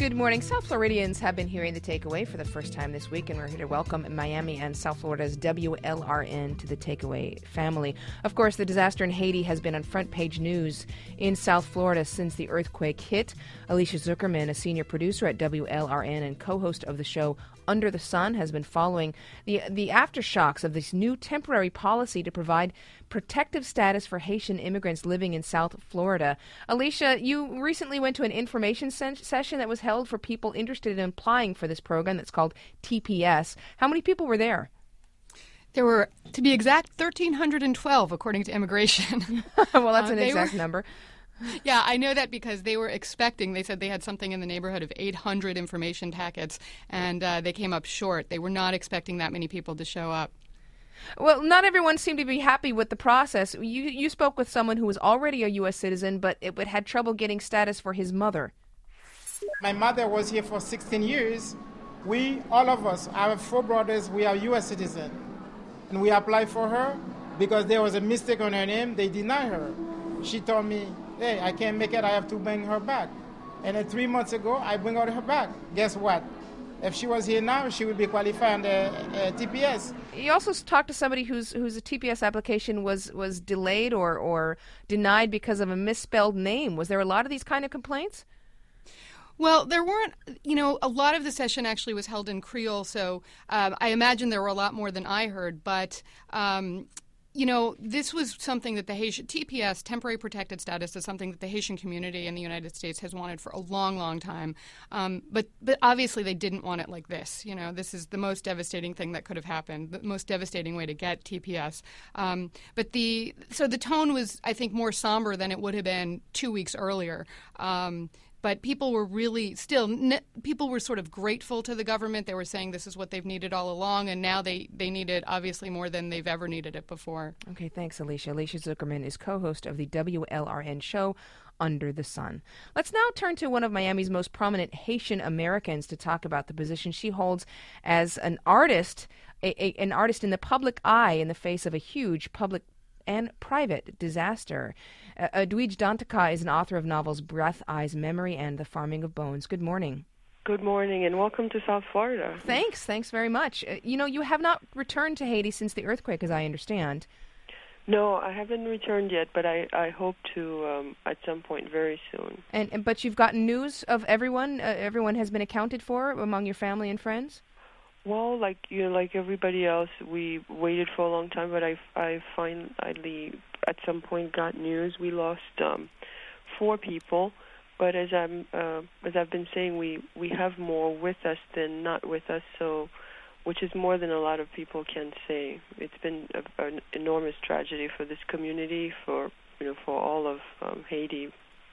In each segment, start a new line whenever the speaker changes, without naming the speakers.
Good morning. South Floridians have been hearing The Takeaway for the first time this week, and we're here to welcome Miami and South Florida's WLRN to The Takeaway family. Of course, the disaster in Haiti has been on front-page news in South Florida since the earthquake hit. Alicia Zuckerman, a senior producer at WLRN and co-host of the show Under the Sun, has been following the aftershocks of this new temporary policy to provide protective status for Haitian immigrants living in South Florida. Alicia, you recently went to an information session that was held for people interested in applying for this program that's called TPS. How many people were there?
There were, to be exact, 1,312, according to immigration.
Well, that's an exact number.
Yeah, I know that because they were expecting, they said they had something in the neighborhood of 800 information packets, and they came up short. They were not expecting that many people to show up.
Well, not everyone seemed to be happy with the process. You spoke with someone who was already a U.S. citizen, but had trouble getting status for his mother.
My mother was here for 16 years. All of us, I have 4 brothers, we are U.S. citizens. And we applied for her because there was a mistake on her name. They denied her. She told me, hey, I can't make it, I have to bring her back. And then 3 months ago, I bring her back. Guess what? If she was here now, she would be qualified under TPS.
You also talked to somebody whose TPS application was delayed or denied because of a misspelled name. Was there a lot of these kind of complaints?
Well, there weren't, a lot of the session actually was held in Creole, so I imagine there were a lot more than I heard, but this was something that the Haitian TPS, temporary protected status, is something that the Haitian community in the United States has wanted for a long, long time. But obviously they didn't want it like this. This is the most devastating thing that could have happened, the most devastating way to get TPS. So the tone was, I think, more somber than it would have been 2 weeks earlier. But people were really people were sort of grateful to the government. They were saying this is what they've needed all along, and now they need it obviously more than they've ever needed it before.
Okay, thanks, Alicia. Alicia Zuckerman is co-host of the WLRN show Under the Sun. Let's now turn to one of Miami's most prominent Haitian Americans to talk about the position she holds as an artist, an artist in the public eye in the face of a huge public and private disaster. Edwidge Danticat is an author of novels Breath, Eyes, Memory, and The Farming of Bones. Good morning.
Good morning, and welcome to South Florida.
Thanks very much. You have not returned to Haiti since the earthquake, as I understand.
No, I haven't returned yet, but I hope to at some point very soon.
But you've gotten news of everyone? Everyone has been accounted for among your family and friends?
Well, like everybody else, we waited for a long time, but I finally at some point got news. We lost 4 people, but as I've been saying, we have more with us than not with us, so which is more than a lot of people can say. It's been an enormous tragedy for this community, for all of Haiti.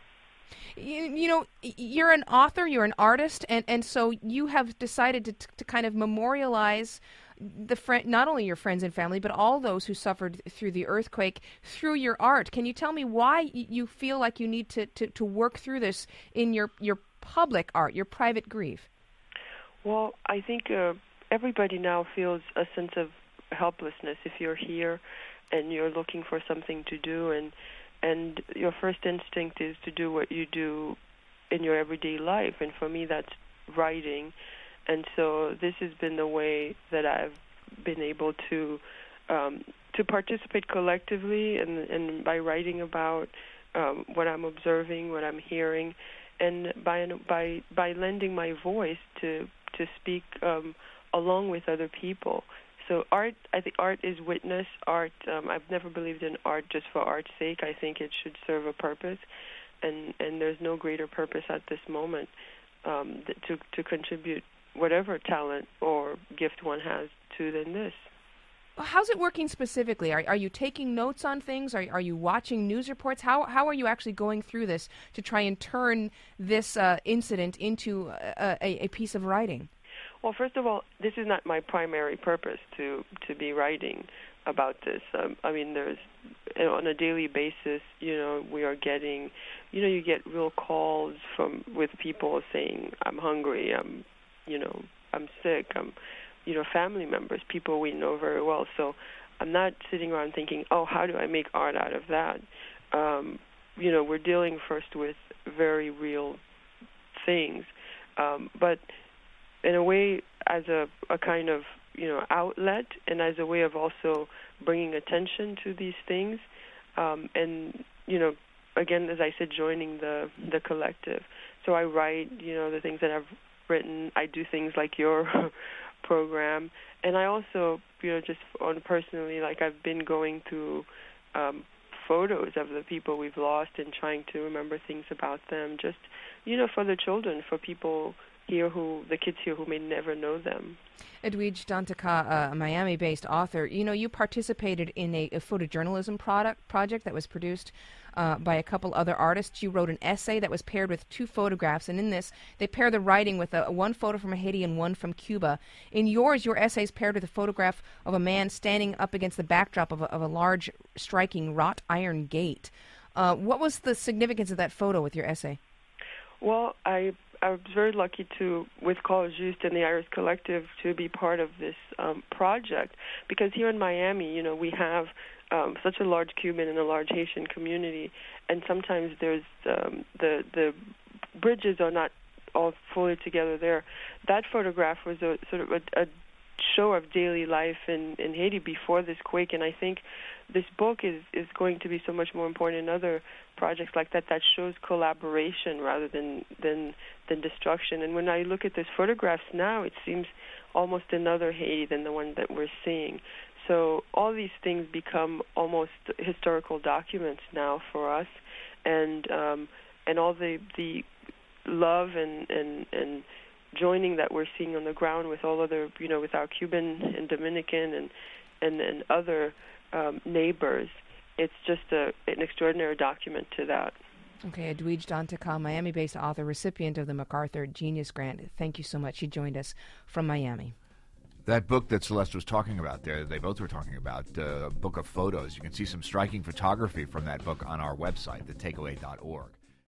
You're an author, you're an artist, and so you have decided to kind of memorialize not only your friends and family, but all those who suffered through the earthquake through your art. Can you tell me why you feel like you need to work through this in your public art, your private grief?
Well, I think everybody now feels a sense of helplessness if you're here and you're looking for something to do, and your first instinct is to do what you do in your everyday life. And for me, that's writing. And so this has been the way that I've been able to participate collectively and by writing about what I'm observing, what I'm hearing, and by lending my voice to speak along with other people. So art, I think art is witness. Art, I've never believed in art just for art's sake. I think it should serve a purpose, and there's no greater purpose at this moment to contribute whatever talent or gift one has to than this.
How's it working specifically? Are you taking notes on things? Are you watching news reports? How are you actually going through this to try and turn this incident into a piece of writing?
Well, first of all, this is not my primary purpose to be writing about this. There's on a daily basis, we are getting, you get real calls with people saying, I'm hungry, I'm sick, family members, people we know very well. So I'm not sitting around thinking, how do I make art out of that? We're dealing first with very real things. But in a way, as a kind of outlet, and as a way of also bringing attention to these things, and again, as I said, joining the collective. So I write, the things that I've written. I do things like your program, and I also, just on personally, like I've been going through photos of the people we've lost and trying to remember things about them, just, for the children, for people here the kids here who may never know them.
Edwidge Danticat, a Miami-based author, you participated in a photojournalism project that was produced by a couple other artists. You wrote an essay that was paired with 2 photographs, and in this, they pair the writing with one photo from Haiti and one from Cuba. In yours, your essay is paired with a photograph of a man standing up against the backdrop of a large, striking wrought iron gate. What was the significance of that photo with your essay?
Well, I was very lucky with Call Juste and the Iris Collective, to be part of this project, because here in Miami, we have such a large Cuban and a large Haitian community, and sometimes there's the bridges are not all fully together there. That photograph was a sort of a show of daily life in Haiti before this quake, and I think this book is going to be so much more important in other projects like that shows collaboration rather than destruction. And when I look at these photographs now, it seems almost another Haiti than the one that we're seeing. So all these things become almost historical documents now for us, and all the love and joining that we're seeing on the ground with all other, with our Cuban and Dominican and other neighbors. It's just an extraordinary document to that.
Okay, Edwidge Danticat, Miami-based author, recipient of the MacArthur Genius Grant. Thank you so much. She joined us from Miami.
That book that Celeste was talking about there, they both were talking about, a book of photos. You can see some striking photography from that book on our website, thetakeaway.org.